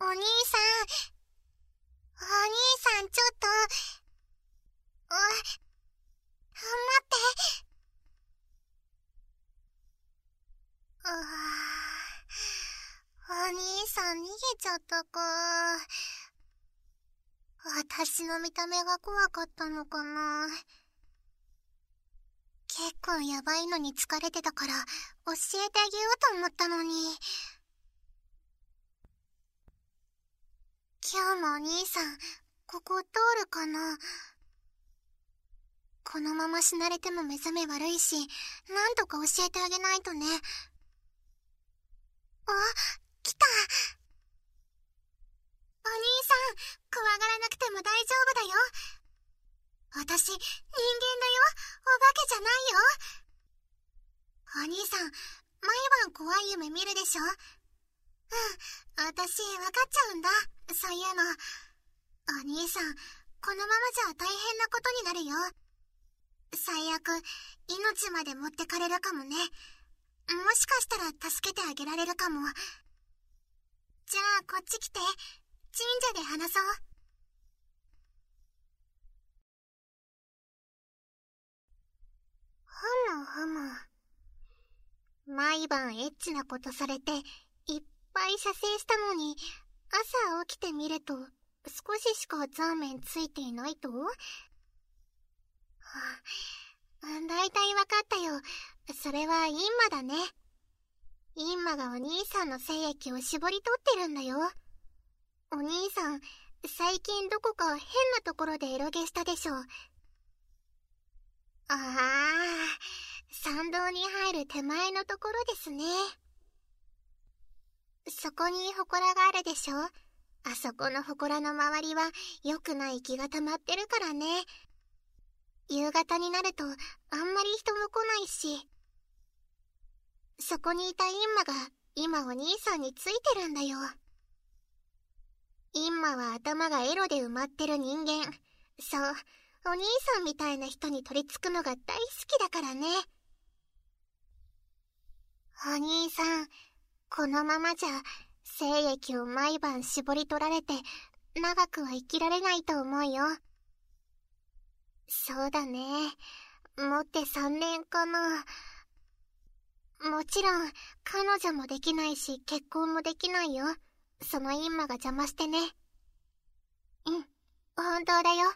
お兄さん、ちょっと、待って。お兄さん逃げちゃったか。私の見た目が怖かったのかな。結構やばいのに疲れてたから教えてあげようと思ったのに。今日もお兄さん、ここ通るかな。このまま死なれても目覚め悪いし、なんとか教えてあげないとね。来た。お兄さん、怖がらなくても大丈夫だよ。私、人間だよ。お化けじゃないよ。お兄さん、毎晩怖い夢見るでしょ。私、わかっちゃうんだ。そういうの。お兄さん、このままじゃ大変なことになるよ。最悪、命まで持ってかれるかもね。もしかしたら助けてあげられるかも。じゃあ、こっち来て。神社で話そう。ふむ。毎晩エッチなことされて、いっぱい射精したのに、朝起きてみると、少ししかザーメンついていないと？だいたいわかったよ。それはインマだね。インマがお兄さんの精液を絞り取ってるんだよ。お兄さん、最近どこか変なところでエロゲしたでしょ。参道に入る手前のところですね。そこに祠があるでしょ。あそこの祠の周りは良くない気が溜まってるからね。夕方になるとあんまり人も来ないし。そこにいたインマが今お兄さんについてるんだよ。インマは頭がエロで埋まってる人間。そう、お兄さんみたいな人に取り付くのが大好きだからね。お兄さん、このままじゃ精液を毎晩絞り取られて長くは生きられないと思うよ。そうだね。もって3年かな。もちろん彼女もできないし結婚もできないよ。そのインマが邪魔してね。本当だよ。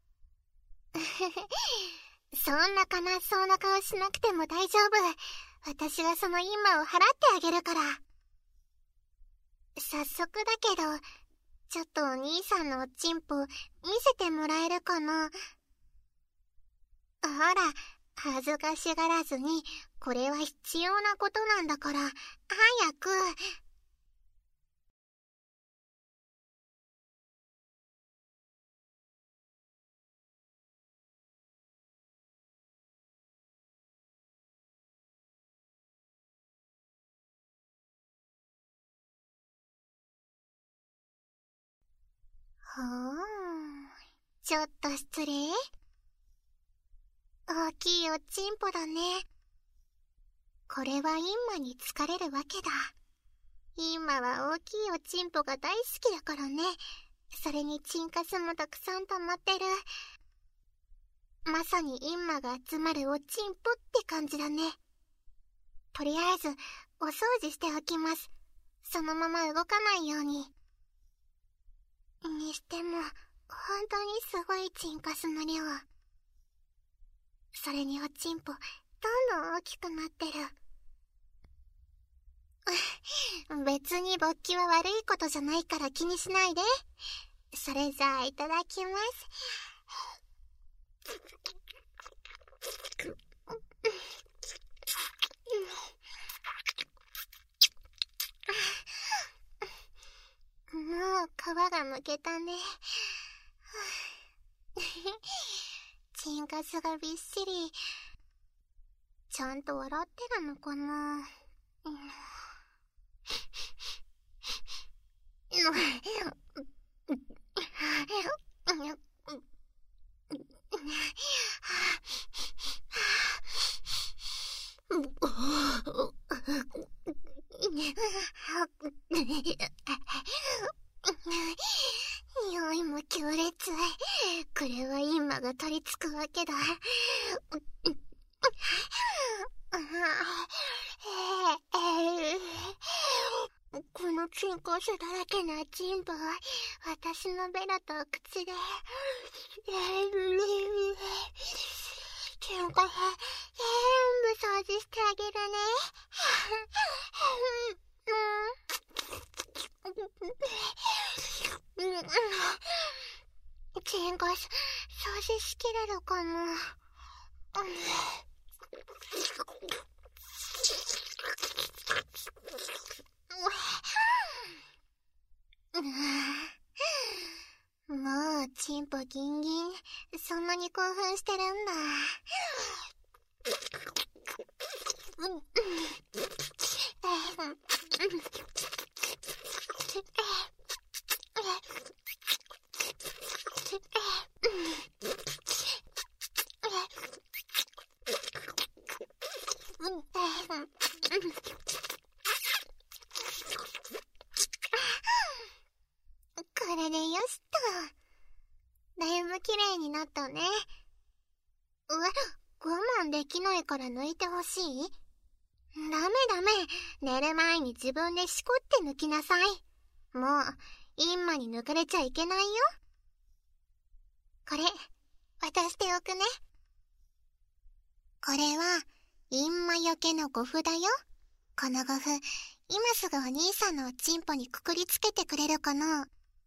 そんな悲しそうな顔しなくても大丈夫。私がそのインマを払ってあげるから。早速だけど、ちょっとお兄さんのおちんぽ見せてもらえるかな。ほら、恥ずかしがらずに、これは必要なことなんだから、早く。ちょっと失礼。大きいおちんぽだね。これはインマに疲れるわけだ。インマは大きいおちんぽが大好きだからね。それにチンカスもたくさん溜まってる。まさにインマが集まるおちんぽって感じだね。とりあえずお掃除しておきます。そのまま動かないように。にしても本当にすごいチンカスの量。それにおちんぽどんどん大きくなってる。別に勃起は悪いことじゃないから気にしないで。それじゃあいただきます。もう皮がむけたね。チンカスがびっしり。ちゃんと笑ってるのかな。 わけだ。このチンコスだらけなチンポは私のベロと口でチンコは全部掃除してあげるね。チンコス掃除しきれるかな。もうチンポギンギン、そんなに興奮してるんだ。これでよしと。だいぶ綺麗になったね。我慢できないから抜いてほしい？ダメダメ。寝る前に自分でしこって抜きなさい。もう、今に抜かれちゃいけないよ。これ、渡しておくね。これは、インマよけの護符だよ。この護符、今すぐお兄さんのおちんぽにくくりつけてくれるかな？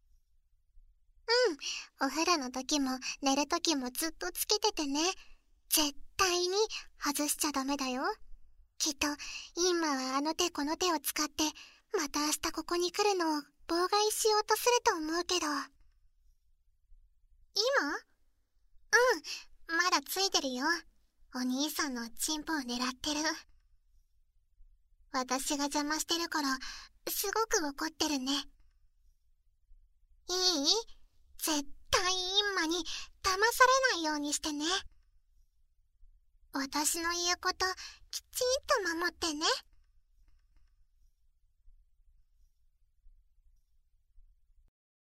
お風呂の時も寝る時もずっとつけててね。絶対に外しちゃダメだよ。きっと今はあの手この手を使ってまた明日ここに来るのを妨害しようとすると思うけど。今？まだついてるよ。お兄さんのチンポを狙ってる。私が邪魔してるからすごく怒ってるね。いい？絶対今に騙されないようにしてね。私の言うこときちんと守ってね。